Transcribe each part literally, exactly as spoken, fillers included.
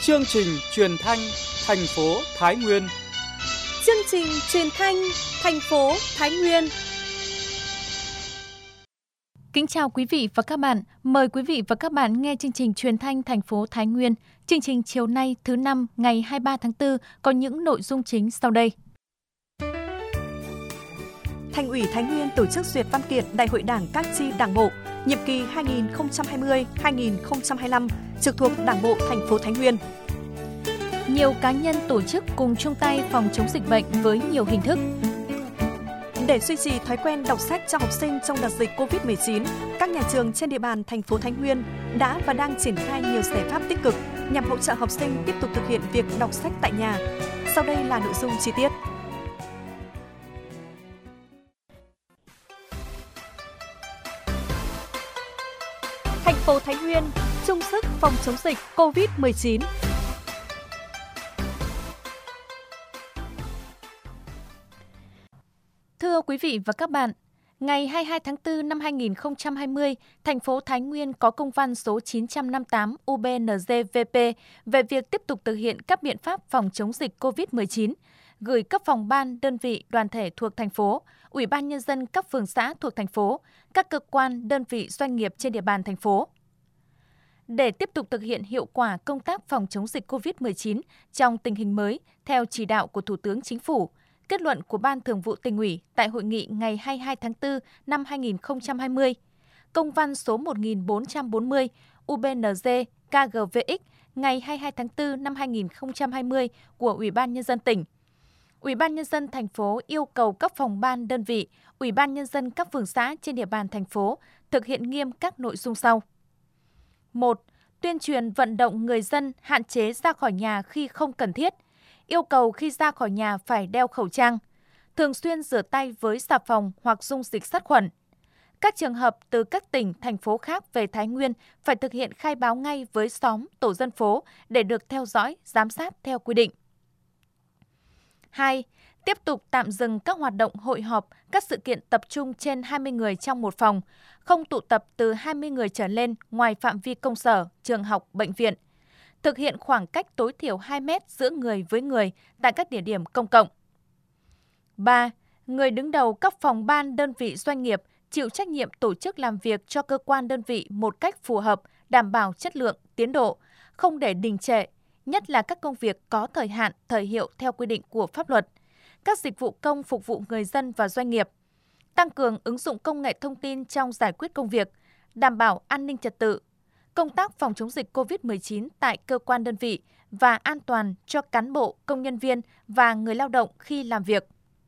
Chương trình truyền thanh thành phố Thái Nguyên. Chương trình truyền thanh thành phố Thái Nguyên. Kính chào quý vị và các bạn. Mời quý vị và các bạn nghe chương trình truyền thanh thành phố Thái Nguyên. Chương trình chiều nay thứ năm ngày hai mươi ba tháng tư có những nội dung chính sau đây. Thành ủy Thái Nguyên tổ chức duyệt văn kiện Đại hội Đảng các chi Đảng bộ nhiệm kỳ hai nghìn không trăm hai mươi đến hai nghìn không trăm hai mươi lăm trực thuộc Đảng bộ thành phố Thái Nguyên. Nhiều cá nhân tổ chức cùng chung tay phòng chống dịch bệnh với nhiều hình thức. Để duy trì thói quen đọc sách cho học sinh trong đợt dịch cô vít mười chín, các nhà trường trên địa bàn thành phố Thái Nguyên đã và đang triển khai nhiều giải pháp tích cực nhằm hỗ trợ học sinh tiếp tục thực hiện việc đọc sách tại nhà. Sau đây là nội dung chi tiết. Thành phố Thái Nguyên chung sức phòng chống dịch cô vít mười chín. Thưa quý vị và các bạn, ngày hai mươi hai tháng tư năm hai nghìn không trăm hai mươi, thành phố Thái Nguyên có công văn số chín trăm năm mươi tám U B N G V P về việc tiếp tục thực hiện các biện pháp phòng chống dịch cô vít mười chín, gửi các phòng ban, đơn vị, đoàn thể thuộc thành phố, Ủy ban Nhân dân các phường xã thuộc thành phố, các cơ quan, đơn vị, doanh nghiệp trên địa bàn thành phố. Để tiếp tục thực hiện hiệu quả công tác phòng chống dịch cô vít mười chín trong tình hình mới, theo chỉ đạo của Thủ tướng Chính phủ, kết luận của Ban Thường vụ Tỉnh ủy tại hội nghị ngày hai mươi hai tháng tư năm hai nghìn không trăm hai mươi, công văn số một nghìn bốn trăm bốn mươi U B N G K G V X ngày hai mươi hai tháng tư năm hai nghìn không trăm hai mươi của Ủy ban Nhân dân tỉnh. Ủy ban Nhân dân thành phố yêu cầu các phòng ban, đơn vị, Ủy ban Nhân dân các phường xã trên địa bàn thành phố thực hiện nghiêm các nội dung sau. một. Tuyên truyền vận động người dân hạn chế ra khỏi nhà khi không cần thiết. Yêu cầu khi ra khỏi nhà phải đeo khẩu trang, thường xuyên rửa tay với xà phòng hoặc dung dịch sát khuẩn. Các trường hợp từ các tỉnh, thành phố khác về Thái Nguyên phải thực hiện khai báo ngay với xóm, tổ dân phố để được theo dõi, giám sát theo quy định. hai. Tiếp tục tạm dừng các hoạt động hội họp, các sự kiện tập trung trên hai mươi người trong một phòng, không tụ tập từ hai mươi người trở lên ngoài phạm vi công sở, trường học, bệnh viện. Thực hiện khoảng cách tối thiểu hai mét giữa người với người tại các địa điểm công cộng. ba. Người đứng đầu các phòng ban, đơn vị, doanh nghiệp chịu trách nhiệm tổ chức làm việc cho cơ quan đơn vị một cách phù hợp, đảm bảo chất lượng, tiến độ, không để đình trệ, nhất là các công việc có thời hạn, thời hiệu theo quy định của pháp luật, các dịch vụ công phục vụ người dân và doanh nghiệp, tăng cường ứng dụng công nghệ thông tin trong giải quyết công việc, đảm bảo an ninh trật tự, công tác phòng chống dịch cô vít mười chín tại cơ quan đơn vị và an toàn cho cán bộ, công nhân viên và người lao động khi làm việc.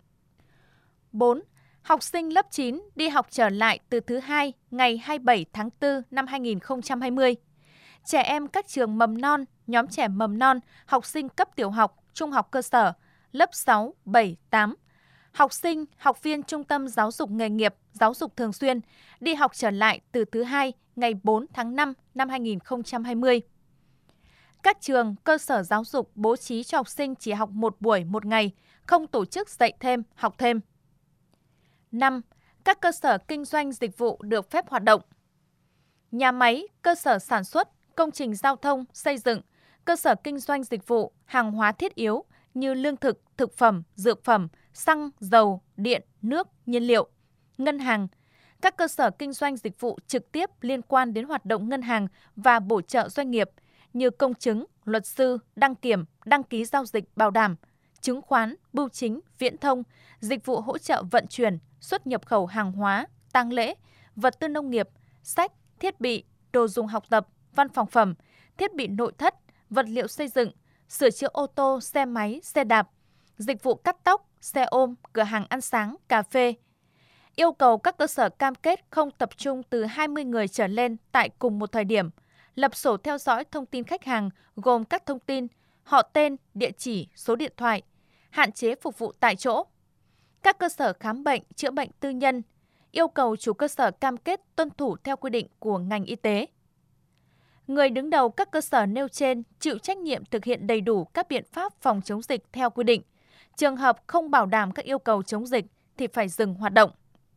bốn. Học sinh lớp chín đi học trở lại từ thứ hai ngày hai mươi bảy tháng tư năm hai nghìn không trăm hai mươi. Trẻ em các trường mầm non, nhóm trẻ mầm non, học sinh cấp tiểu học, trung học cơ sở, lớp sáu, bảy, tám. Học sinh, học viên trung tâm giáo dục nghề nghiệp, giáo dục thường xuyên đi học trở lại từ thứ hai ngày bốn tháng năm năm hai nghìn không trăm hai mươi. Các trường, cơ sở giáo dục bố trí cho học sinh chỉ học một buổi một ngày, không tổ chức dạy thêm, học thêm. năm. Các cơ sở kinh doanh dịch vụ được phép hoạt động. Nhà máy, cơ sở sản xuất, công trình giao thông, xây dựng, cơ sở kinh doanh dịch vụ, hàng hóa thiết yếu như lương thực, thực phẩm, dược phẩm, xăng, dầu, điện, nước, nhiên liệu, ngân hàng, các cơ sở kinh doanh dịch vụ trực tiếp liên quan đến hoạt động ngân hàng và bổ trợ doanh nghiệp như công chứng, luật sư, đăng kiểm, đăng ký giao dịch bảo đảm, chứng khoán, bưu chính, viễn thông, dịch vụ hỗ trợ vận chuyển, xuất nhập khẩu hàng hóa, tang lễ, vật tư nông nghiệp, sách, thiết bị, đồ dùng học tập, văn phòng phẩm, thiết bị nội thất, vật liệu xây dựng, sửa chữa ô tô, xe máy, xe đạp, dịch vụ cắt tóc, xe ôm, cửa hàng ăn sáng, cà phê. Yêu cầu các cơ sở cam kết không tập trung từ hai mươi người trở lên tại cùng một thời điểm, lập sổ theo dõi thông tin khách hàng gồm các thông tin, họ tên, địa chỉ, số điện thoại, hạn chế phục vụ tại chỗ. Các cơ sở khám bệnh, chữa bệnh tư nhân, yêu cầu chủ cơ sở cam kết tuân thủ theo quy định của ngành y tế. Người đứng đầu các cơ sở nêu trên chịu trách nhiệm thực hiện đầy đủ các biện pháp phòng chống dịch theo quy định. Trường hợp không bảo đảm các yêu cầu chống dịch thì phải dừng hoạt động.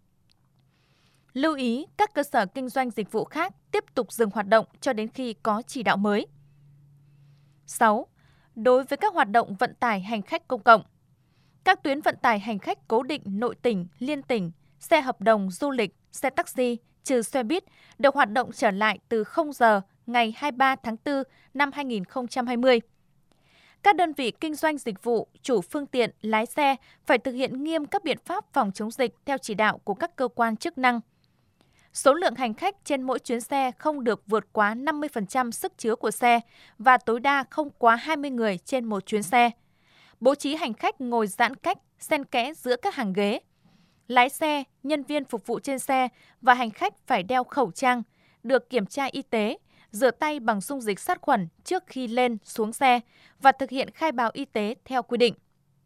Lưu ý các cơ sở kinh doanh dịch vụ khác tiếp tục dừng hoạt động cho đến khi có chỉ đạo mới. sáu. Đối với các hoạt động vận tải hành khách công cộng, các tuyến vận tải hành khách cố định nội tỉnh, liên tỉnh, xe hợp đồng du lịch, xe taxi, trừ xe buýt được hoạt động trở lại từ không giờ ngày hai mươi ba tháng tư năm hai nghìn không trăm hai mươi. Các đơn vị kinh doanh dịch vụ, chủ phương tiện, lái xe phải thực hiện nghiêm các biện pháp phòng chống dịch theo chỉ đạo của các cơ quan chức năng. Số lượng hành khách trên mỗi chuyến xe không được vượt quá năm mươi phần trăm sức chứa của xe và tối đa không quá hai mươi người trên một chuyến xe. Bố trí hành khách ngồi giãn cách, xen kẽ giữa các hàng ghế. Lái xe, nhân viên phục vụ trên xe và hành khách phải đeo khẩu trang, được kiểm tra y tế, rửa tay bằng dung dịch sát khuẩn trước khi lên, xuống xe và thực hiện khai báo y tế theo quy định.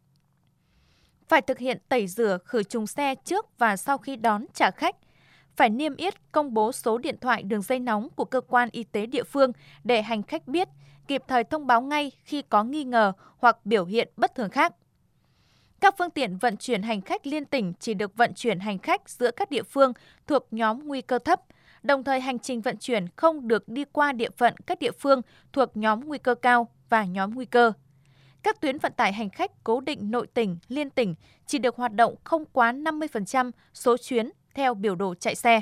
Phải thực hiện tẩy rửa khử trùng xe trước và sau khi đón trả khách. Phải niêm yết công bố số điện thoại đường dây nóng của cơ quan y tế địa phương để hành khách biết, kịp thời thông báo ngay khi có nghi ngờ hoặc biểu hiện bất thường khác. Các phương tiện vận chuyển hành khách liên tỉnh chỉ được vận chuyển hành khách giữa các địa phương thuộc nhóm nguy cơ thấp, đồng thời hành trình vận chuyển không được đi qua địa phận các địa phương thuộc nhóm nguy cơ cao và nhóm nguy cơ. Các tuyến vận tải hành khách cố định nội tỉnh, liên tỉnh chỉ được hoạt động không quá năm mươi phần trăm số chuyến theo biểu đồ chạy xe.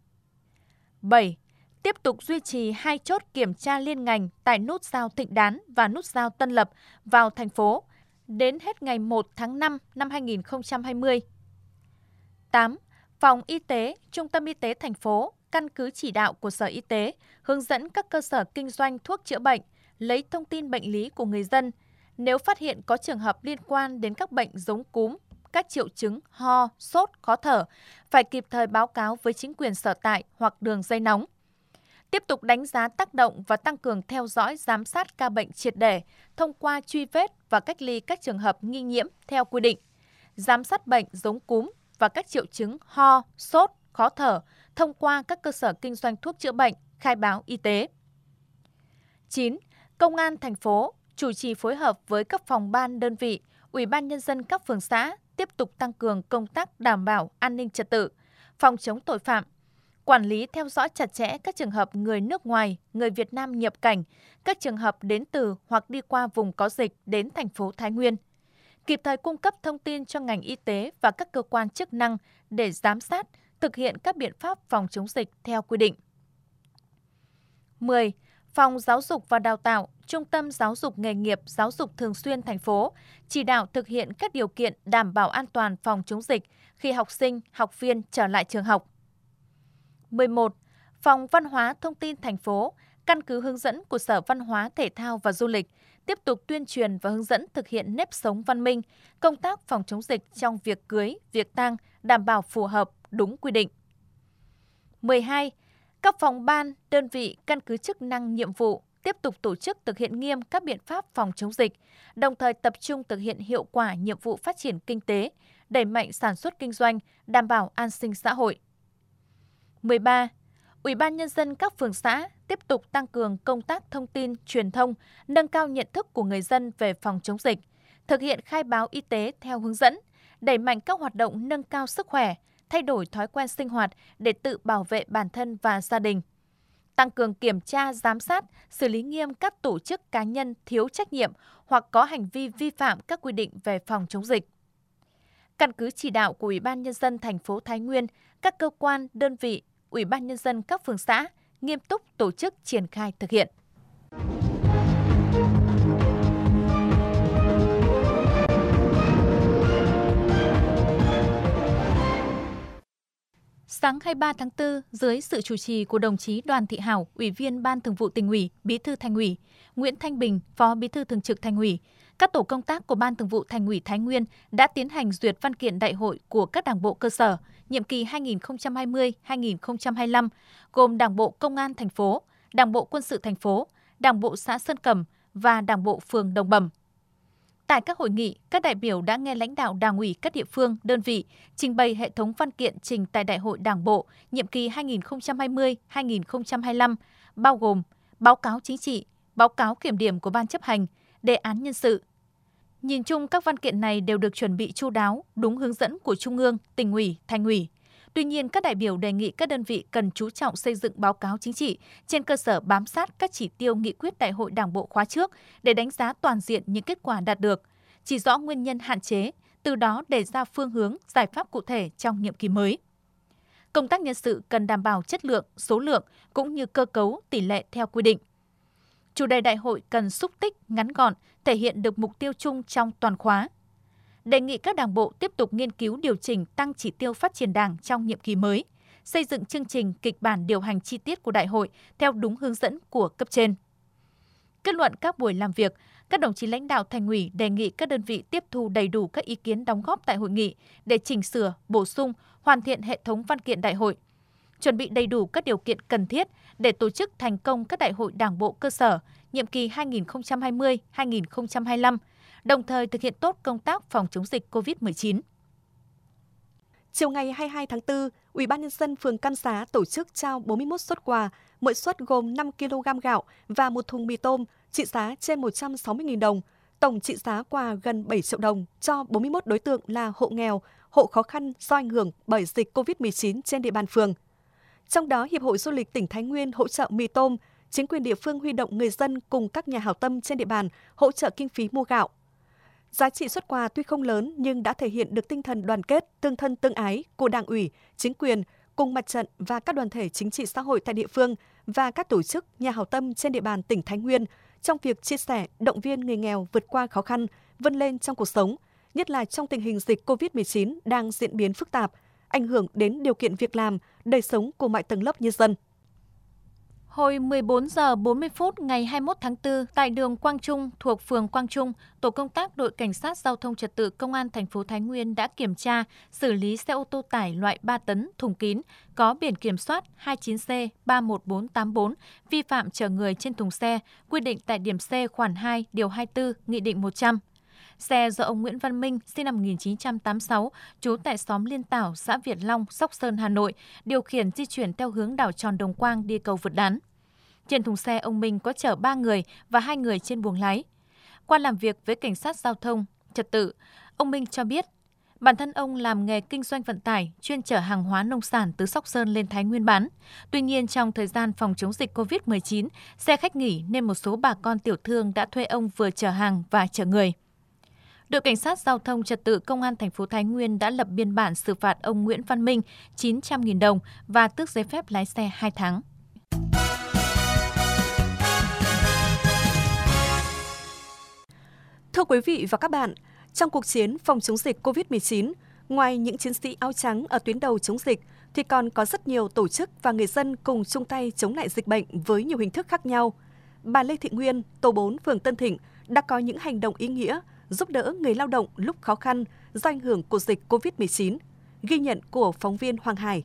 bảy. Tiếp tục duy trì hai chốt kiểm tra liên ngành tại nút giao Thịnh Đán và nút giao Tân Lập vào thành phố đến hết ngày một tháng năm năm hai nghìn không trăm hai mươi. tám. Phòng Y tế, Trung tâm Y tế thành phố căn cứ chỉ đạo của Sở Y tế hướng dẫn các cơ sở kinh doanh thuốc chữa bệnh, lấy thông tin bệnh lý của người dân. Nếu phát hiện có trường hợp liên quan đến các bệnh giống cúm, các triệu chứng ho, sốt, khó thở, phải kịp thời báo cáo với chính quyền sở tại hoặc đường dây nóng. Tiếp tục đánh giá tác động và tăng cường theo dõi giám sát ca bệnh triệt để thông qua truy vết và cách ly các trường hợp nghi nhiễm theo quy định. Giám sát bệnh giống cúm và các triệu chứng ho, sốt, khó thở thông qua các cơ sở kinh doanh thuốc chữa bệnh, khai báo y tế. chín. Công an thành phố chủ trì phối hợp với các phòng ban đơn vị, Ủy ban nhân dân các phường xã tiếp tục tăng cường công tác đảm bảo an ninh trật tự, phòng chống tội phạm, quản lý theo dõi chặt chẽ các trường hợp người nước ngoài, người Việt Nam nhập cảnh, các trường hợp đến từ hoặc đi qua vùng có dịch đến thành phố Thái Nguyên. Kịp thời cung cấp thông tin cho ngành y tế và các cơ quan chức năng để giám sát, thực hiện các biện pháp phòng chống dịch theo quy định. mười. Phòng Giáo dục và Đào tạo, Trung tâm Giáo dục nghề nghiệp, Giáo dục thường xuyên thành phố chỉ đạo thực hiện các điều kiện đảm bảo an toàn phòng chống dịch khi học sinh, học viên trở lại trường học. mười một. Phòng Văn hóa Thông tin thành phố căn cứ hướng dẫn của Sở Văn hóa Thể thao và Du lịch tiếp tục tuyên truyền và hướng dẫn thực hiện nếp sống văn minh, công tác phòng chống dịch trong việc cưới, việc tang đảm bảo phù hợp, đúng quy định. mười hai. Các phòng ban, đơn vị căn cứ chức năng nhiệm vụ tiếp tục tổ chức thực hiện nghiêm các biện pháp phòng chống dịch, đồng thời tập trung thực hiện hiệu quả nhiệm vụ phát triển kinh tế, đẩy mạnh sản xuất kinh doanh, đảm bảo an sinh xã hội. mười ba. Ủy ban nhân dân các phường xã tiếp tục tăng cường công tác thông tin, truyền thông, nâng cao nhận thức của người dân về phòng chống dịch, thực hiện khai báo y tế theo hướng dẫn, đẩy mạnh các hoạt động nâng cao sức khỏe, thay đổi thói quen sinh hoạt để tự bảo vệ bản thân và gia đình. Tăng cường kiểm tra, giám sát, xử lý nghiêm các tổ chức cá nhân thiếu trách nhiệm hoặc có hành vi vi phạm các quy định về phòng chống dịch. Căn cứ chỉ đạo của Ủy ban nhân dân thành phố Thái Nguyên, các cơ quan, đơn vị, Ủy ban nhân dân các phường xã nghiêm túc tổ chức triển khai thực hiện. Sáng hai mươi ba tháng tư, dưới sự chủ trì của đồng chí Đoàn Thị Hảo, Ủy viên Ban Thường vụ Tỉnh ủy, Bí thư Thành ủy, Nguyễn Thanh Bình, Phó Bí thư Thường trực Thành ủy, các tổ công tác của Ban Thường vụ Thành ủy Thái Nguyên đã tiến hành duyệt văn kiện đại hội của các đảng bộ cơ sở nhiệm kỳ hai nghìn không trăm hai mươi đến hai nghìn không trăm hai mươi lăm, gồm Đảng bộ Công an thành phố, Đảng bộ Quân sự thành phố, Đảng bộ xã Sơn Cẩm và Đảng bộ phường Đồng Bẩm. Tại các hội nghị, các đại biểu đã nghe lãnh đạo Đảng ủy các địa phương, đơn vị trình bày hệ thống văn kiện trình tại Đại hội Đảng bộ nhiệm kỳ hai nghìn không trăm hai mươi đến hai nghìn không trăm hai mươi lăm, bao gồm báo cáo chính trị, báo cáo kiểm điểm của Ban chấp hành, đề án nhân sự. Nhìn chung các văn kiện này đều được chuẩn bị chu đáo, đúng hướng dẫn của Trung ương, Tỉnh ủy, Thành ủy. Tuy nhiên, các đại biểu đề nghị các đơn vị cần chú trọng xây dựng báo cáo chính trị trên cơ sở bám sát các chỉ tiêu nghị quyết Đại hội Đảng bộ khóa trước để đánh giá toàn diện những kết quả đạt được, chỉ rõ nguyên nhân hạn chế, từ đó đề ra phương hướng, giải pháp cụ thể trong nhiệm kỳ mới. Công tác nhân sự cần đảm bảo chất lượng, số lượng cũng như cơ cấu, tỷ lệ theo quy định. Chủ đề đại hội cần xúc tích, ngắn gọn, thể hiện được mục tiêu chung trong toàn khóa. Đề nghị các đảng bộ tiếp tục nghiên cứu điều chỉnh tăng chỉ tiêu phát triển Đảng trong nhiệm kỳ mới, xây dựng chương trình kịch bản điều hành chi tiết của đại hội theo đúng hướng dẫn của cấp trên. Kết luận các buổi làm việc, các đồng chí lãnh đạo Thành ủy đề nghị các đơn vị tiếp thu đầy đủ các ý kiến đóng góp tại hội nghị để chỉnh sửa, bổ sung, hoàn thiện hệ thống văn kiện đại hội, chuẩn bị đầy đủ các điều kiện cần thiết để tổ chức thành công các đại hội Đảng bộ cơ sở nhiệm kỳ hai nghìn không trăm hai mươi đến hai nghìn không trăm hai mươi lăm, đồng thời thực hiện tốt công tác phòng chống dịch cô vít mười chín. Chiều ngày hai mươi hai tháng tư, Ủy ban nhân dân phường Căn Xá tổ chức trao bốn mươi mốt suất quà, mỗi suất gồm năm ki lô gam gạo và một thùng mì tôm trị giá trên một trăm sáu mươi nghìn đồng, tổng trị giá quà gần bảy triệu đồng cho bốn mươi mốt đối tượng là hộ nghèo, hộ khó khăn do ảnh hưởng bởi dịch cô vít mười chín trên địa bàn phường. Trong đó, Hiệp hội Du lịch tỉnh Thái Nguyên hỗ trợ mì tôm, chính quyền địa phương huy động người dân cùng các nhà hảo tâm trên địa bàn hỗ trợ kinh phí mua gạo. Giá trị suất quà tuy không lớn nhưng đã thể hiện được tinh thần đoàn kết, tương thân tương ái của Đảng ủy, chính quyền, cùng mặt trận và các đoàn thể chính trị xã hội tại địa phương và các tổ chức nhà hảo tâm trên địa bàn tỉnh Thái Nguyên trong việc chia sẻ, động viên người nghèo vượt qua khó khăn, vươn lên trong cuộc sống, nhất là trong tình hình dịch cô vít mười chín đang diễn biến phức tạp, ảnh hưởng đến điều kiện việc làm, đời sống của mọi tầng lớp nhân dân. Hồi mười bốn giờ bốn mươi phút ngày hai mươi mốt tháng tư, tại đường Quang Trung thuộc phường Quang Trung, tổ công tác đội cảnh sát giao thông trật tự công an thành phố Thái Nguyên đã kiểm tra, xử lý xe ô tô tải loại ba tấn thùng kín có biển kiểm soát hai chín C ba một bốn tám bốn vi phạm chở người trên thùng xe, quy định tại điểm C khoản hai điều hai mươi tư Nghị định một trăm. Xe do ông Nguyễn Văn Minh, sinh năm một nghìn chín trăm tám mươi sáu, trú tại xóm Liên Tảo, xã Việt Long, Sóc Sơn, Hà Nội, điều khiển di chuyển theo hướng đảo tròn Đồng Quang đi cầu vượt đán. Trên thùng xe, ông Minh có chở ba người và hai người trên buồng lái. Qua làm việc với cảnh sát giao thông trật tự, ông Minh cho biết bản thân ông làm nghề kinh doanh vận tải, chuyên chở hàng hóa nông sản từ Sóc Sơn lên Thái Nguyên bán. Tuy nhiên, trong thời gian phòng chống dịch cô vít mười chín, xe khách nghỉ nên một số bà con tiểu thương đã thuê ông vừa chở hàng và chở người. Đội cảnh sát giao thông trật tự công an thành phố Thái Nguyên đã lập biên bản xử phạt ông Nguyễn Văn Minh chín trăm nghìn đồng và tước giấy phép lái xe hai tháng. Thưa quý vị và các bạn, trong cuộc chiến phòng chống dịch cô vít mười chín, ngoài những chiến sĩ áo trắng ở tuyến đầu chống dịch, thì còn có rất nhiều tổ chức và người dân cùng chung tay chống lại dịch bệnh với nhiều hình thức khác nhau. Bà Lê Thị Nguyên, tổ bốn phường Tân Thịnh đã có những hành động ý nghĩa giúp đỡ người lao động lúc khó khăn do ảnh hưởng của dịch cô vít mười chín. Ghi nhận của phóng viên Hoàng Hải.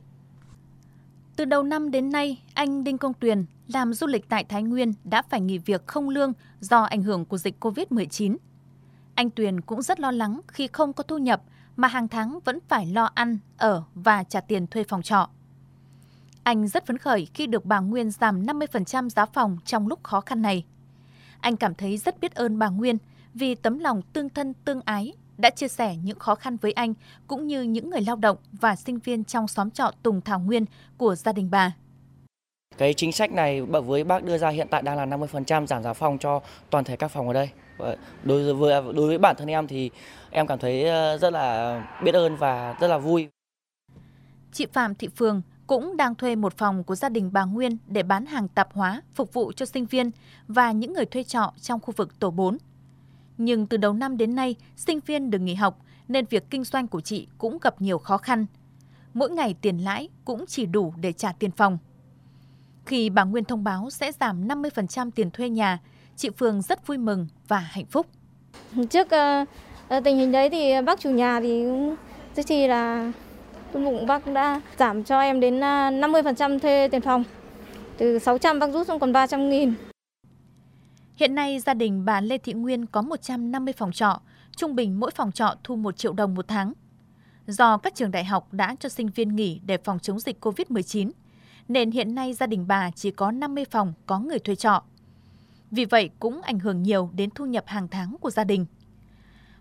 Từ đầu năm đến nay, anh Đinh Công Tuyền làm du lịch tại Thái Nguyên đã phải nghỉ việc không lương do ảnh hưởng của dịch cô vít mười chín. Anh Tuyền cũng rất lo lắng khi không có thu nhập mà hàng tháng vẫn phải lo ăn, ở và trả tiền thuê phòng trọ. Anh rất phấn khởi khi được bà Nguyên giảm năm mươi phần trăm giá phòng trong lúc khó khăn này. Anh cảm thấy rất biết ơn bà Nguyên vì tấm lòng tương thân tương ái đã chia sẻ những khó khăn với anh cũng như những người lao động và sinh viên trong xóm trọ Tùng Thảo Nguyên của gia đình bà. Cái chính sách này với bác đưa ra hiện tại đang là năm mươi phần trăm giảm giá phòng cho toàn thể các phòng ở đây. Đối với đối với bản thân em thì em cảm thấy rất là biết ơn và rất là vui. Chị Phạm Thị Phương cũng đang thuê một phòng của gia đình bà Nguyên để bán hàng tạp hóa phục vụ cho sinh viên và những người thuê trọ trong khu vực tổ bốn. Nhưng từ đầu năm đến nay, sinh viên được nghỉ học nên việc kinh doanh của chị cũng gặp nhiều khó khăn. Mỗi ngày tiền lãi cũng chỉ đủ để trả tiền phòng. Khi bà Nguyên thông báo sẽ giảm năm mươi phần trăm tiền thuê nhà, chị Phương rất vui mừng và hạnh phúc. Trước uh, tình hình đấy thì bác chủ nhà thì cũng rất chi là bụng bác đã giảm cho em đến uh, năm mươi phần trăm thuê tiền phòng. Từ sáu trăm bác rút xuống còn ba trăm nghìn. Hiện nay, gia đình bà Lê Thị Nguyên có một trăm năm mươi phòng trọ, trung bình mỗi phòng trọ thu một triệu đồng một tháng. Do các trường đại học đã cho sinh viên nghỉ để phòng chống dịch cô vít mười chín, nên hiện nay gia đình bà chỉ có năm mươi phòng có người thuê trọ. Vì vậy cũng ảnh hưởng nhiều đến thu nhập hàng tháng của gia đình.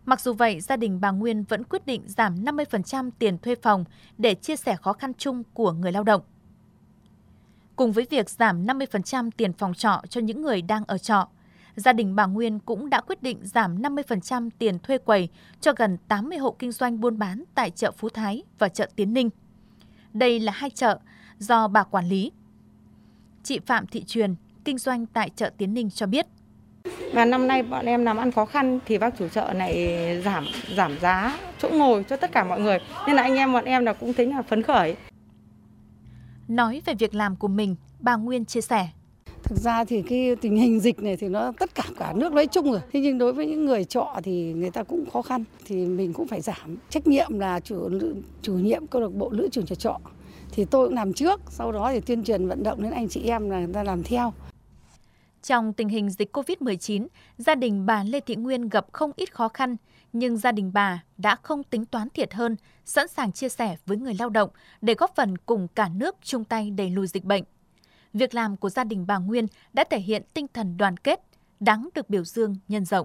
Mặc dù vậy, gia đình bà Nguyên vẫn quyết định giảm năm mươi phần trăm tiền thuê phòng để chia sẻ khó khăn chung của người lao động. Cùng với việc giảm năm mươi phần trăm tiền phòng trọ cho những người đang ở trọ, gia đình bà Nguyên cũng đã quyết định giảm năm mươi phần trăm tiền thuê quầy cho gần tám mươi hộ kinh doanh buôn bán tại chợ Phú Thái và chợ Tiến Ninh. Đây là hai chợ do bà quản lý. Chị Phạm Thị Truyền, kinh doanh tại chợ Tiến Ninh cho biết. Và năm nay bọn em làm ăn khó khăn thì bác chủ chợ này giảm giảm giá chỗ ngồi cho tất cả mọi người. Nên là anh em bọn em là cũng tính là phấn khởi. Nói về việc làm của mình, bà Nguyên chia sẻ. Thực ra thì cái tình hình dịch này thì nó tất cả cả nước nói chung rồi. Thế nhưng đối với những người trọ thì người ta cũng khó khăn. Thì mình cũng phải giảm. Trách nhiệm là chủ chủ nhiệm câu lạc bộ lữ trường trọ trọ. Thì tôi cũng làm trước, sau đó thì tuyên truyền vận động đến anh chị em là người ta làm theo. Trong tình hình dịch cô vít mười chín, gia đình bà Lê Thị Nguyên gặp không ít khó khăn, nhưng gia đình bà đã không tính toán thiệt hơn, sẵn sàng chia sẻ với người lao động để góp phần cùng cả nước chung tay đẩy lùi dịch bệnh. Việc làm của gia đình bà Nguyên đã thể hiện tinh thần đoàn kết, đáng được biểu dương nhân rộng.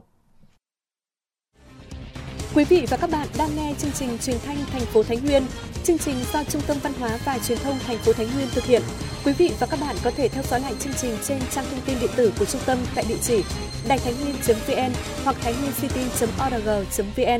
Quý vị và các bạn đang nghe chương trình Truyền thanh thành phố Thái Nguyên. Chương trình do Trung tâm Văn hóa và Truyền thông thành phố Thái Nguyên thực hiện. Quý vị và các bạn có thể theo dõi lại chương trình trên trang thông tin điện tử của trung tâm tại địa chỉ đài thái nguyên chấm vn hoặc thái nguyên city chấm org chấm vn.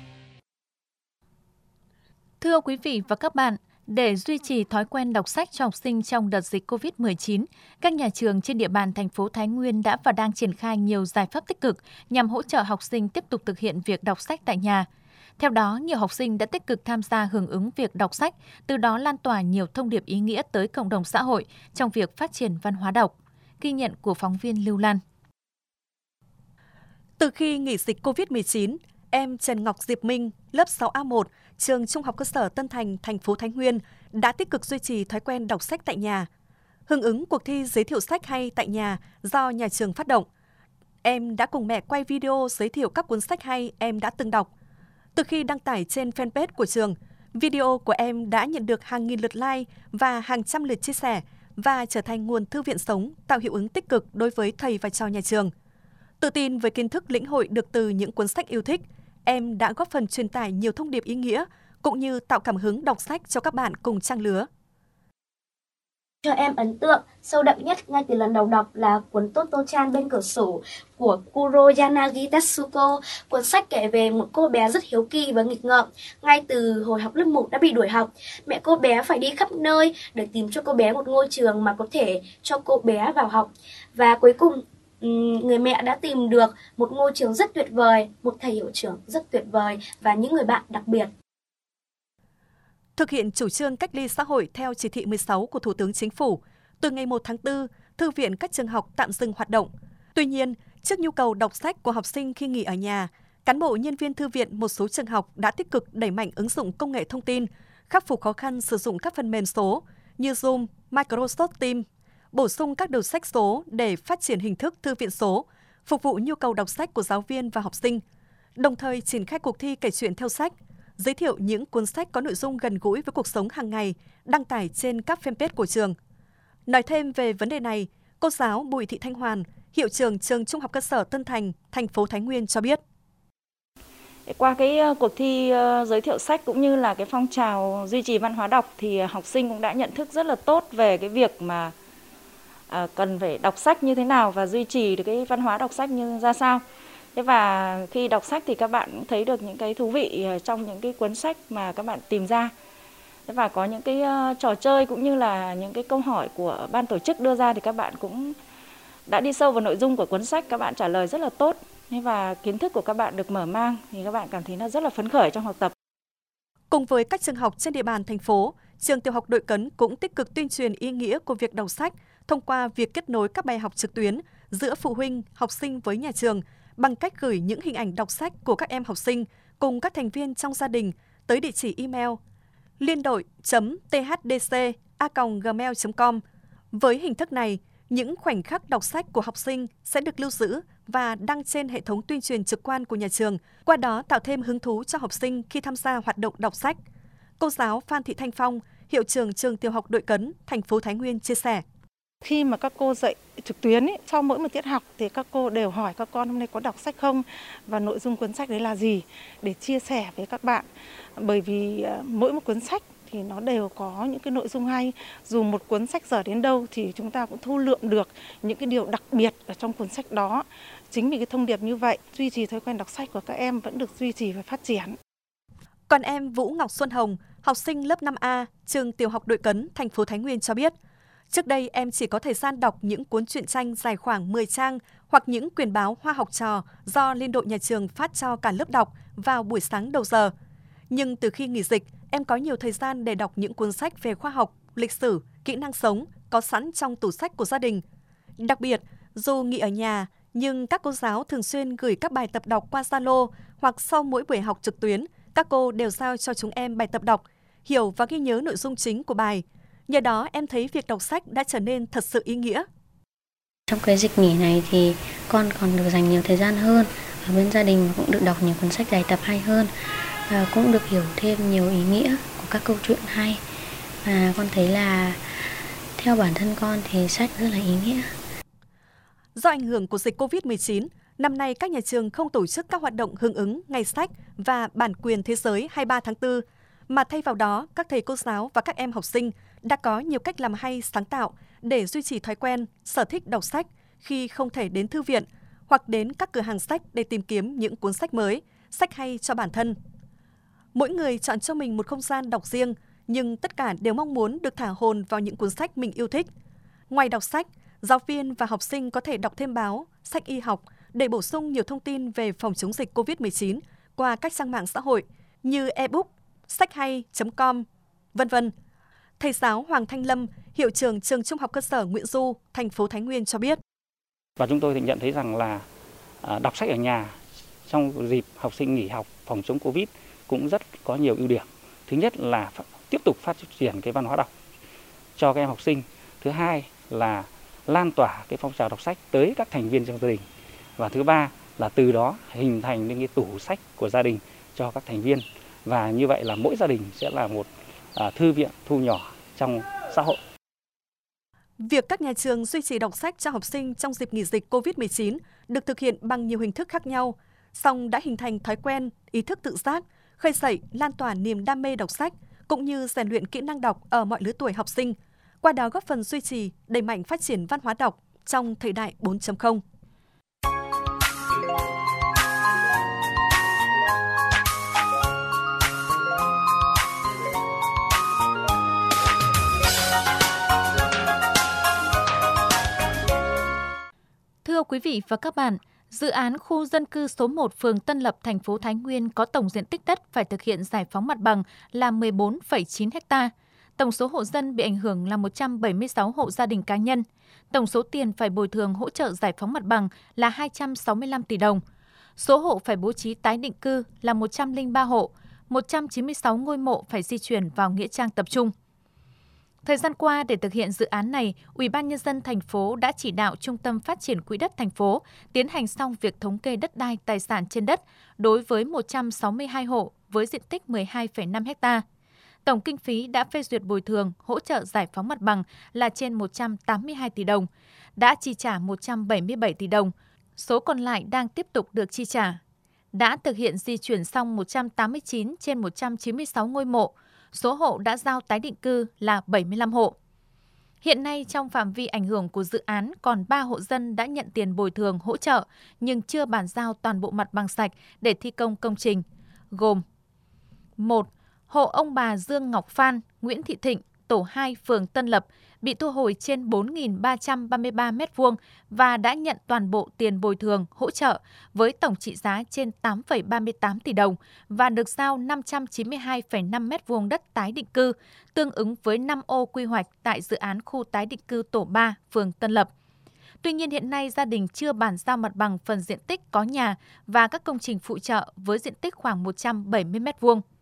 Thưa quý vị và các bạn, để duy trì thói quen đọc sách cho học sinh trong đợt dịch cô vít mười chín, các nhà trường trên địa bàn thành phố Thái Nguyên đã và đang triển khai nhiều giải pháp tích cực nhằm hỗ trợ học sinh tiếp tục thực hiện việc đọc sách tại nhà. Theo đó, nhiều học sinh đã tích cực tham gia hưởng ứng việc đọc sách, từ đó lan tỏa nhiều thông điệp ý nghĩa tới cộng đồng xã hội trong việc phát triển văn hóa đọc. Ghi nhận của phóng viên Lưu Lan. Từ khi nghỉ dịch cô vít mười chín, em Trần Ngọc Diệp Minh, lớp sáu A một, trường Trung học cơ sở Tân Thành, thành phố Thái Nguyên đã tích cực duy trì thói quen đọc sách tại nhà. Hưởng ứng cuộc thi giới thiệu sách hay tại nhà do nhà trường phát động, em đã cùng mẹ quay video giới thiệu các cuốn sách hay em đã từng đọc. Từ khi đăng tải trên fanpage của trường, video của em đã nhận được hàng nghìn lượt like và hàng trăm lượt chia sẻ và trở thành nguồn thư viện sống tạo hiệu ứng tích cực đối với thầy và trò nhà trường. Tự tin với kiến thức lĩnh hội được từ những cuốn sách yêu thích, em đã góp phần truyền tải nhiều thông điệp ý nghĩa cũng như tạo cảm hứng đọc sách cho các bạn cùng trang lứa. Cho em ấn tượng sâu đậm nhất ngay từ lần đầu đọc là cuốn Toto-chan bên cửa sổ của Kuro Yanagi Tetsuko. Cuốn sách kể về một cô bé rất hiếu kỳ và nghịch ngợm. Ngay từ hồi học lớp một đã bị đuổi học. Mẹ cô bé phải đi khắp nơi để tìm cho cô bé một ngôi trường mà có thể cho cô bé vào học. Và cuối cùng, người mẹ đã tìm được một ngôi trường rất tuyệt vời, một thầy hiệu trưởng rất tuyệt vời và những người bạn đặc biệt. Thực hiện chủ trương cách ly xã hội theo chỉ thị mười sáu của Thủ tướng Chính phủ, từ ngày một tháng tư, thư viện các trường học tạm dừng hoạt động. Tuy nhiên, trước nhu cầu đọc sách của học sinh khi nghỉ ở nhà, cán bộ nhân viên thư viện một số trường học đã tích cực đẩy mạnh ứng dụng công nghệ thông tin, khắc phục khó khăn sử dụng các phần mềm số như Zoom, Microsoft Teams, bổ sung các đầu sách số để phát triển hình thức thư viện số, phục vụ nhu cầu đọc sách của giáo viên và học sinh, đồng thời triển khai cuộc thi kể chuyện theo sách, giới thiệu những cuốn sách có nội dung gần gũi với cuộc sống hàng ngày, đăng tải trên các fanpage của trường. Nói thêm về vấn đề này, cô giáo Bùi Thị Thanh Hoàn, hiệu trưởng trường Trung học cơ sở Tân Thành, thành phố Thái Nguyên cho biết. Qua cái cuộc thi giới thiệu sách cũng như là cái phong trào duy trì văn hóa đọc thì học sinh cũng đã nhận thức rất là tốt về cái việc mà à, cần phải đọc sách như thế nào và duy trì được cái văn hóa đọc sách như ra sao. Thế và khi đọc sách thì các bạn cũng thấy được những cái thú vị trong những cái cuốn sách mà các bạn tìm ra. Thế và có những cái uh, trò chơi cũng như là những cái câu hỏi của ban tổ chức đưa ra thì các bạn cũng đã đi sâu vào nội dung của cuốn sách, các bạn trả lời rất là tốt. Thế và kiến thức của các bạn được mở mang thì các bạn cảm thấy nó rất là phấn khởi trong học tập. Cùng với các trường học trên địa bàn thành phố, trường tiểu học Đội Cấn cũng tích cực tuyên truyền ý nghĩa của việc đọc sách thông qua việc kết nối các bài học trực tuyến giữa phụ huynh, học sinh với nhà trường bằng cách gửi những hình ảnh đọc sách của các em học sinh cùng các thành viên trong gia đình tới địa chỉ email liên đội chấm t h d c a còng gmail chấm com. Với hình thức này, những khoảnh khắc đọc sách của học sinh sẽ được lưu giữ và đăng trên hệ thống tuyên truyền trực quan của nhà trường, qua đó tạo thêm hứng thú cho học sinh khi tham gia hoạt động đọc sách. Cô giáo Phan Thị Thanh Phong, hiệu trưởng trường tiểu học Đội Cấn, thành phố Thái Nguyên chia sẻ. Khi mà các cô dạy trực tuyến ý, sau mỗi một tiết học thì các cô đều hỏi các con hôm nay có đọc sách không và nội dung cuốn sách đấy là gì để chia sẻ với các bạn. Bởi vì mỗi một cuốn sách thì nó đều có những cái nội dung hay. Dù một cuốn sách dở đến đâu thì chúng ta cũng thu lượm được những cái điều đặc biệt ở trong cuốn sách đó. Chính vì cái thông điệp như vậy, duy trì thói quen đọc sách của các em vẫn được duy trì và phát triển. Còn em Vũ Ngọc Xuân Hồng, học sinh lớp năm A, trường tiểu học Đội Cấn, thành phố Thái Nguyên cho biết, trước đây em chỉ có thời gian đọc những cuốn truyện tranh dài khoảng mười trang hoặc những quyển báo Hoa học trò do liên đội nhà trường phát cho cả lớp đọc vào buổi sáng đầu giờ. Nhưng từ khi nghỉ dịch, em có nhiều thời gian để đọc những cuốn sách về khoa học, lịch sử, kỹ năng sống có sẵn trong tủ sách của gia đình. Đặc biệt, dù nghỉ ở nhà, nhưng các cô giáo thường xuyên gửi các bài tập đọc qua Zalo hoặc sau mỗi buổi học trực tuyến, các cô đều giao cho chúng em bài tập đọc, hiểu và ghi nhớ nội dung chính của bài. Nhờ đó em thấy việc đọc sách đã trở nên thật sự ý nghĩa. Trong cái dịch nghỉ này thì con còn được dành nhiều thời gian hơn. Ở bên gia đình cũng được đọc nhiều cuốn sách dài tập hay hơn. Và cũng được hiểu thêm nhiều ý nghĩa của các câu chuyện hay. Và con thấy là theo bản thân con thì sách rất là ý nghĩa. Do ảnh hưởng của dịch covid mười chín, năm nay các nhà trường không tổ chức các hoạt động hưởng ứng Ngày sách và Bản quyền Thế giới hai mươi ba tháng tư, mà thay vào đó các thầy cô giáo và các em học sinh đã có nhiều cách làm hay sáng tạo để duy trì thói quen, sở thích đọc sách khi không thể đến thư viện hoặc đến các cửa hàng sách để tìm kiếm những cuốn sách mới, sách hay cho bản thân. Mỗi người chọn cho mình một không gian đọc riêng, nhưng tất cả đều mong muốn được thả hồn vào những cuốn sách mình yêu thích. Ngoài đọc sách, giáo viên và học sinh có thể đọc thêm báo, sách y học để bổ sung nhiều thông tin về phòng chống dịch covid mười chín qua các trang mạng xã hội như ebook, sách hay chấm com, vân vân. Thầy giáo Hoàng Thanh Lâm, hiệu trưởng trường Trung học cơ sở Nguyễn Du, thành phố Thái Nguyên cho biết. Và chúng tôi thì nhận thấy rằng là đọc sách ở nhà trong dịp học sinh nghỉ học phòng chống Covid cũng rất có nhiều ưu điểm. Thứ nhất là tiếp tục phát triển cái văn hóa đọc cho các em học sinh. Thứ hai là lan tỏa cái phong trào đọc sách tới các thành viên trong gia đình. Và thứ ba là từ đó hình thành nên cái tủ sách của gia đình cho các thành viên. Và như vậy là mỗi gia đình sẽ là một à, thư viện thu nhỏ trong xã hội. Việc các nhà trường duy trì đọc sách cho học sinh trong dịp nghỉ dịch covid mười chín được thực hiện bằng nhiều hình thức khác nhau, song đã hình thành thói quen, ý thức tự giác, khơi dậy, lan tỏa niềm đam mê đọc sách, cũng như rèn luyện kỹ năng đọc ở mọi lứa tuổi học sinh, qua đó góp phần duy trì, đẩy mạnh phát triển văn hóa đọc trong thời đại bốn chấm không. Thưa quý vị và các bạn, dự án khu dân cư số một phường Tân Lập, thành phố Thái Nguyên có tổng diện tích đất phải thực hiện giải phóng mặt bằng là mười bốn phẩy chín ha. Tổng số hộ dân bị ảnh hưởng là một trăm bảy mươi sáu hộ gia đình cá nhân. Tổng số tiền phải bồi thường hỗ trợ giải phóng mặt bằng là hai trăm sáu mươi lăm tỷ đồng. Số hộ phải bố trí tái định cư là một trăm lẻ ba hộ, một trăm chín mươi sáu ngôi mộ phải di chuyển vào nghĩa trang tập trung. Thời gian qua, để thực hiện dự án này, Ủy ban Nhân dân thành phố đã chỉ đạo Trung tâm Phát triển Quỹ đất thành phố tiến hành xong việc thống kê đất đai tài sản trên đất đối với một trăm sáu mươi hai hộ với diện tích mười hai phẩy năm ha. Tổng kinh phí đã phê duyệt bồi thường, hỗ trợ giải phóng mặt bằng là trên một trăm tám mươi hai tỷ đồng, đã chi trả một trăm bảy mươi bảy tỷ đồng, số còn lại đang tiếp tục được chi trả. Đã thực hiện di chuyển xong một trăm tám mươi chín trên một trăm chín mươi sáu ngôi mộ, số hộ đã giao tái định cư là bảy mươi lăm hộ. Hiện nay trong phạm vi ảnh hưởng của dự án còn ba hộ dân đã nhận tiền bồi thường hỗ trợ nhưng chưa bàn giao toàn bộ mặt bằng sạch để thi công công trình, gồm một. Hộ ông bà Dương Ngọc Phan, Nguyễn Thị Thịnh, tổ hai phường Tân Lập bị thu hồi trên bốn nghìn ba trăm ba mươi ba mét vuông và đã nhận toàn bộ tiền bồi thường hỗ trợ với tổng trị giá trên tám phẩy ba mươi tám tỷ đồng và được giao năm trăm chín mươi hai phẩy năm mét vuông đất tái định cư, tương ứng với năm ô quy hoạch tại dự án khu tái định cư tổ ba phường Tân Lập. Tuy nhiên hiện nay gia đình chưa bàn giao mặt bằng phần diện tích có nhà và các công trình phụ trợ với diện tích khoảng một trăm bảy mươi mét vuông.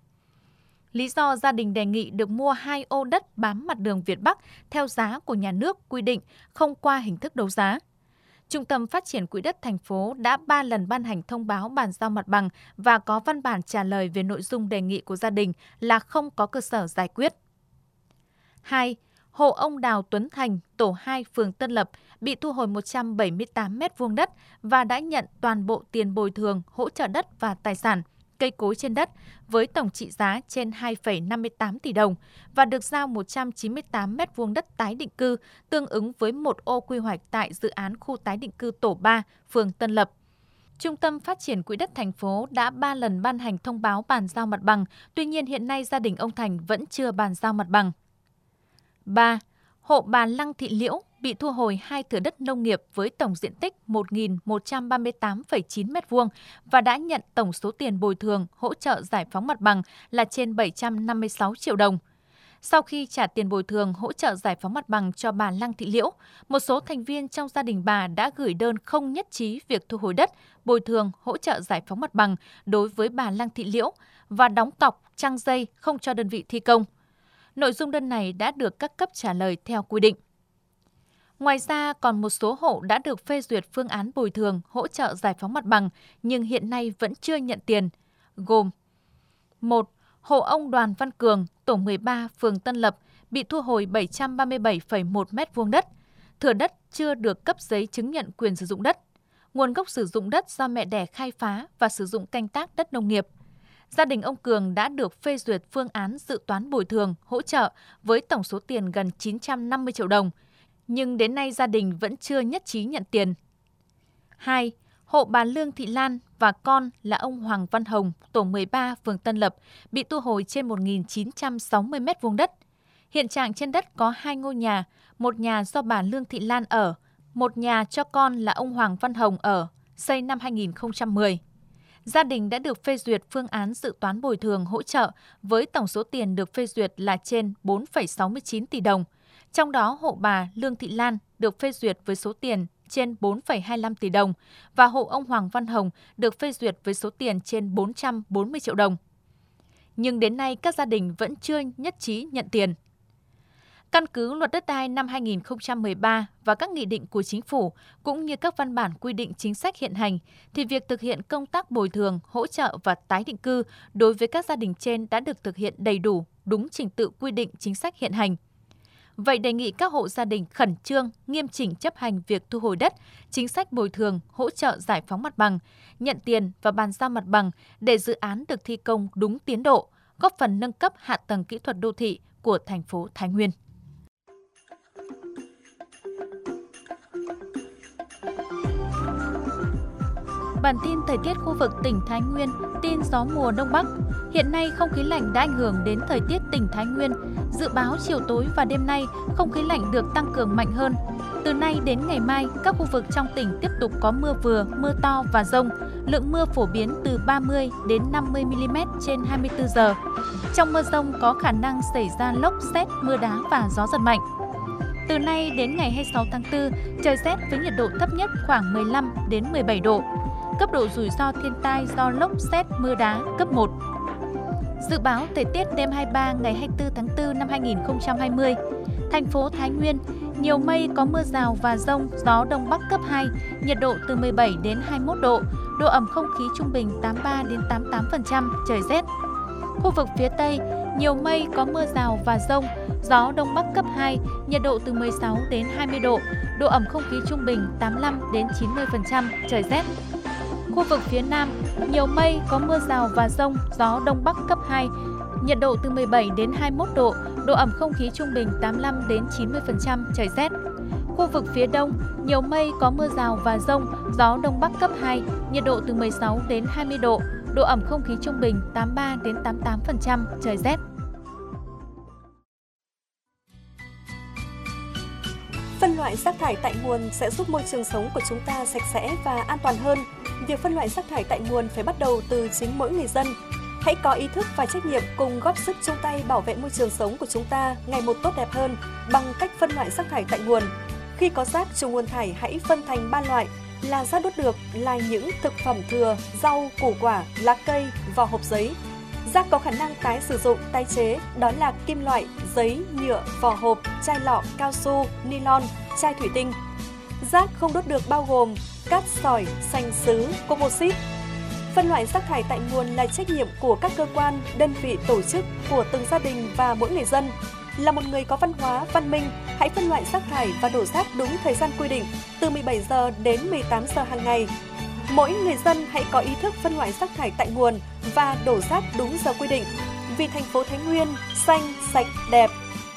Lý do gia đình đề nghị được mua hai ô đất bám mặt đường Việt Bắc theo giá của nhà nước quy định, không qua hình thức đấu giá. Trung tâm Phát triển Quỹ đất thành phố đã ba lần ban hành thông báo bàn giao mặt bằng và có văn bản trả lời về nội dung đề nghị của gia đình là không có cơ sở giải quyết. hai. hộ ông Đào Tuấn Thành, tổ hai, phường Tân Lập bị thu hồi một trăm bảy mươi tám mét vuông đất và đã nhận toàn bộ tiền bồi thường, hỗ trợ đất và tài sản, cây cối trên đất với tổng trị giá trên hai phẩy năm mươi tám tỷ đồng và được giao một trăm chín mươi tám mét vuông đất tái định cư tương ứng với một ô quy hoạch tại dự án khu tái định cư tổ ba, phường Tân Lập. Trung tâm Phát triển Quỹ đất thành phố đã ba lần ban hành thông báo bàn giao mặt bằng, tuy nhiên hiện nay gia đình ông Thành vẫn chưa bàn giao mặt bằng. ba. Hộ bà Lăng Thị Liễu bị thu hồi hai thửa đất nông nghiệp với tổng diện tích một nghìn một trăm ba mươi tám phẩy chín mét vuông và đã nhận tổng số tiền bồi thường, hỗ trợ giải phóng mặt bằng là trên bảy trăm năm mươi sáu triệu đồng. Sau khi trả tiền bồi thường, hỗ trợ giải phóng mặt bằng cho bà Lăng Thị Liễu, một số thành viên trong gia đình bà đã gửi đơn không nhất trí việc thu hồi đất, bồi thường, hỗ trợ giải phóng mặt bằng đối với bà Lăng Thị Liễu và đóng cọc, trăng dây không cho đơn vị thi công. Nội dung đơn này đã được các cấp trả lời theo quy định. Ngoài ra, còn một số hộ đã được phê duyệt phương án bồi thường, hỗ trợ giải phóng mặt bằng, nhưng hiện nay vẫn chưa nhận tiền, gồm một. Hộ ông Đoàn Văn Cường, tổ mười ba, phường Tân Lập, bị thu hồi bảy trăm ba mươi bảy phẩy một mét vuông đất. Thửa đất chưa được cấp giấy chứng nhận quyền sử dụng đất. Nguồn gốc sử dụng đất do mẹ đẻ khai phá và sử dụng canh tác đất nông nghiệp. Gia đình ông Cường đã được phê duyệt phương án dự toán bồi thường, hỗ trợ với tổng số tiền gần chín trăm năm mươi triệu đồng, nhưng đến nay gia đình vẫn chưa nhất trí nhận tiền. hai. Hộ bà Lương Thị Lan và con là ông Hoàng Văn Hồng, tổ mười ba, phường Tân Lập, bị thu hồi trên một nghìn chín trăm sáu mươi mét vuông đất. Hiện trạng trên đất có hai ngôi nhà, một nhà do bà Lương Thị Lan ở, một nhà cho con là ông Hoàng Văn Hồng ở, xây năm hai nghìn không trăm mười. Gia đình đã được phê duyệt phương án dự toán bồi thường hỗ trợ với tổng số tiền được phê duyệt là trên bốn phẩy sáu mươi chín tỷ đồng. Trong đó, hộ bà Lương Thị Lan được phê duyệt với số tiền trên bốn phẩy hai mươi lăm tỷ đồng và hộ ông Hoàng Văn Hồng được phê duyệt với số tiền trên bốn trăm bốn mươi triệu đồng. Nhưng đến nay các gia đình vẫn chưa nhất trí nhận tiền. Căn cứ Luật Đất đai năm hai nghìn không trăm mười ba và các nghị định của Chính phủ cũng như các văn bản quy định chính sách hiện hành, thì việc thực hiện công tác bồi thường, hỗ trợ và tái định cư đối với các gia đình trên đã được thực hiện đầy đủ, đúng trình tự quy định chính sách hiện hành. Vậy đề nghị các hộ gia đình khẩn trương, nghiêm chỉnh chấp hành việc thu hồi đất, chính sách bồi thường, hỗ trợ giải phóng mặt bằng, nhận tiền và bàn giao mặt bằng để dự án được thi công đúng tiến độ, góp phần nâng cấp hạ tầng kỹ thuật đô thị của thành phố Thái Nguyên. Bản tin thời tiết khu vực tỉnh Thái Nguyên, tin gió mùa Đông Bắc. Hiện nay không khí lạnh đã ảnh hưởng đến thời tiết tỉnh Thái Nguyên. Dự báo chiều tối và đêm nay, không khí lạnh được tăng cường mạnh hơn. Từ nay đến ngày mai, các khu vực trong tỉnh tiếp tục có mưa vừa, mưa to và dông. Lượng mưa phổ biến từ ba mươi đến năm mươi mi-li-mét trên hai mươi tư giờ. Trong mưa dông có khả năng xảy ra lốc, sét, mưa đá và gió giật mạnh. Từ nay đến ngày hai mươi sáu tháng tư, trời rét với nhiệt độ thấp nhất khoảng mười lăm đến mười bảy độ. Cấp độ rủi ro thiên tai do lốc, sét, mưa đá cấp một. Dự báo thời tiết đêm hai mươi ba ngày hai mươi tư tháng tư năm hai nghìn không trăm hai mươi. Thành phố Thái Nguyên, nhiều mây có mưa rào và dông, gió đông bắc cấp hai, nhiệt độ từ mười bảy đến hai mươi mốt độ, độ ẩm không khí trung bình tám mươi ba đến tám mươi tám phần trăm, trời rét. Khu vực phía Tây, nhiều mây có mưa rào và dông, gió đông bắc cấp hai, nhiệt độ từ mười sáu đến hai mươi độ, độ ẩm không khí trung bình tám mươi lăm đến chín mươi phần trăm, trời rét. Khu vực phía Nam, nhiều mây có mưa rào và dông, gió đông bắc cấp hai, nhiệt độ từ mười bảy đến hai mươi mốt độ, độ ẩm không khí trung bình tám mươi lăm đến chín mươi phần trăm, trời rét. Khu vực phía Đông, nhiều mây có mưa rào và dông, gió đông bắc cấp hai, nhiệt độ từ mười sáu đến hai mươi độ, độ ẩm không khí trung bình tám mươi ba đến tám mươi tám phần trăm, trời rét. Phân loại rác thải tại nguồn sẽ giúp môi trường sống của chúng ta sạch sẽ và an toàn hơn. Việc phân loại rác thải tại nguồn phải bắt đầu từ chính mỗi người dân. Hãy có ý thức và trách nhiệm cùng góp sức chung tay bảo vệ môi trường sống của chúng ta ngày một tốt đẹp hơn bằng cách phân loại rác thải tại nguồn. Khi có rác trùng nguồn thải hãy phân thành ba loại là rác đốt được, là những thực phẩm thừa, rau, củ quả, lá cây, vỏ hộp giấy. Rác có khả năng tái sử dụng, tái chế, đó là kim loại, giấy, nhựa, vỏ hộp, chai lọ, cao su, nylon, chai thủy tinh. Rác không đốt được bao gồm cát sỏi, sành sứ, composite. Phân loại rác thải tại nguồn là trách nhiệm của các cơ quan, đơn vị, tổ chức, của từng gia đình và mỗi người dân. Là một người có văn hóa, văn minh, hãy phân loại rác thải và đổ rác đúng thời gian quy định, từ mười bảy giờ đến mười tám giờ hàng ngày. Mỗi người dân hãy có ý thức phân loại rác thải tại nguồn và đổ rác đúng giờ quy định. Vì thành phố Thái Nguyên xanh, sạch, đẹp.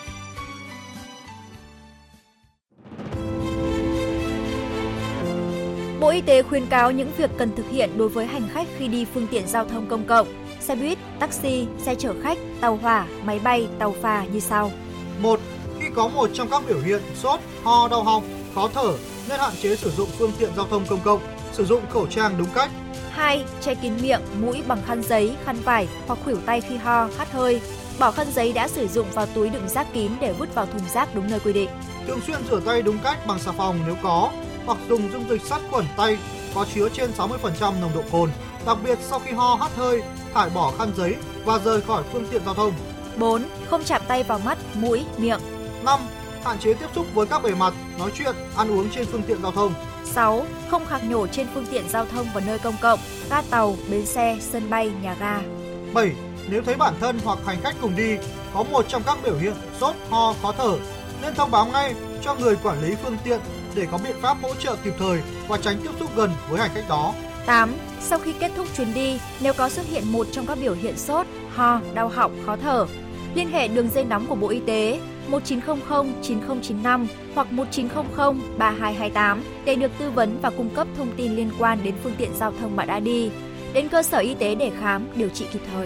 Bộ Y tế khuyến cáo những việc cần thực hiện đối với hành khách khi đi phương tiện giao thông công cộng, xe buýt, taxi, xe chở khách, tàu hỏa, máy bay, tàu phà như sau. một. Khi có một trong các biểu hiện sốt, ho, đau họng, khó thở, nên hạn chế sử dụng phương tiện giao thông công cộng, sử dụng khẩu trang đúng cách. hai. Che kín miệng, mũi bằng khăn giấy, khăn vải hoặc khuỷu tay khi ho, hắt hơi. Bỏ khăn giấy đã sử dụng vào túi đựng rác kín để vứt vào thùng rác đúng nơi quy định. Thường xuyên rửa tay đúng cách bằng xà phòng nếu có, hoặc dùng dung dịch sát khuẩn tay có chứa trên sáu mươi phần trăm nồng độ cồn. Đặc biệt sau khi ho hắt hơi, thải bỏ khăn giấy và rời khỏi phương tiện giao thông. bốn. Không chạm tay vào mắt, mũi, miệng. năm. Hạn chế tiếp xúc với các bề mặt, nói chuyện, ăn uống trên phương tiện giao thông. sáu. Không khạc nhổ trên phương tiện giao thông và nơi công cộng, ga tàu, bến xe, sân bay, nhà ga. bảy. Nếu thấy bản thân hoặc hành khách cùng đi có một trong các biểu hiện sốt, ho, khó thở, nên thông báo ngay cho người quản lý phương tiện để có biện pháp hỗ trợ kịp thời và tránh tiếp xúc gần với hành khách đó. tám. Sau khi kết thúc chuyến đi, nếu có xuất hiện một trong các biểu hiện sốt, ho, đau họng, khó thở, liên hệ đường dây nóng của Bộ Y tế một chín không không chín không chín năm hoặc một chín không không ba hai hai tám để được tư vấn và cung cấp thông tin liên quan đến phương tiện giao thông bạn đã đi. Đến cơ sở y tế để khám, điều trị kịp thời.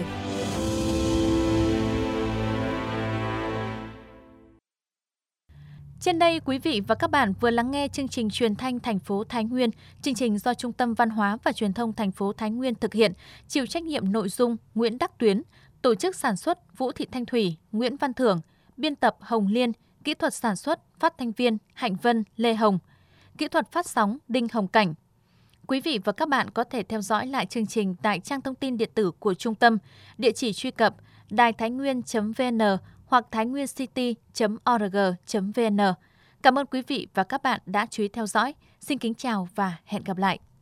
Trên đây, quý vị và các bạn vừa lắng nghe chương trình truyền thanh thành phố Thái Nguyên, chương trình do Trung tâm Văn hóa và Truyền thông thành phố Thái Nguyên thực hiện, chịu trách nhiệm nội dung Nguyễn Đắc Tuyến, tổ chức sản xuất Vũ Thị Thanh Thủy, Nguyễn Văn Thưởng, biên tập Hồng Liên, kỹ thuật sản xuất phát thanh viên Hạnh Vân, Lê Hồng, kỹ thuật phát sóng Đinh Hồng Cảnh. Quý vị và các bạn có thể theo dõi lại chương trình tại trang thông tin điện tử của trung tâm, địa chỉ truy cập đài thái nguyên chấm vê en hoặc thái nguyên city chấm org chấm vê en. Cảm ơn quý vị và các bạn đã chú ý theo dõi. Xin kính chào và hẹn gặp lại.